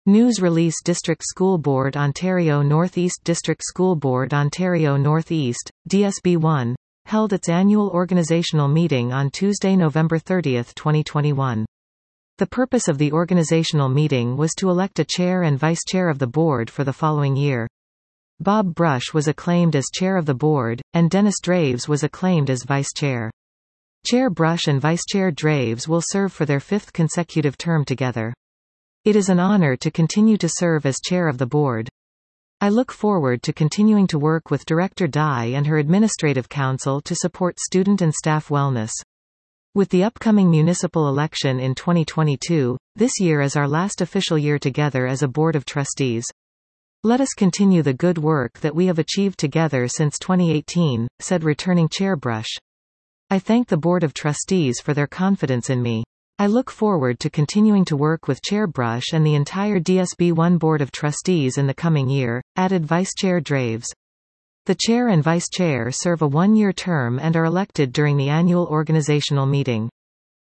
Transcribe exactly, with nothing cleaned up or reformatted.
News release District School Board Ontario North East District School Board Ontario North East, D S B one, held its annual organizational meeting on Tuesday, November thirtieth, twenty twenty-one. The purpose of the organizational meeting was to elect a chair and vice chair of the board for the following year. Bob Brush was acclaimed as chair of the board, and Dennis Draves was acclaimed as vice chair. Chair Brush and vice chair Draves will serve for their fifth consecutive term together. It is an honor to continue to serve as chair of the board. I look forward to continuing to work with Director Dye and her administrative council to support student and staff wellness. With the upcoming municipal election in twenty twenty-two, this year is our last official year together as a board of trustees. Let us continue the good work that we have achieved together since twenty eighteen, said returning Chair Brush. I thank the Board of Trustees for their confidence in me. I look forward to continuing to work with Chair Brush and the entire D S B one Board of Trustees in the coming year, added Vice Chair Draves. The chair and vice chair serve a one-year term and are elected during the annual organizational meeting.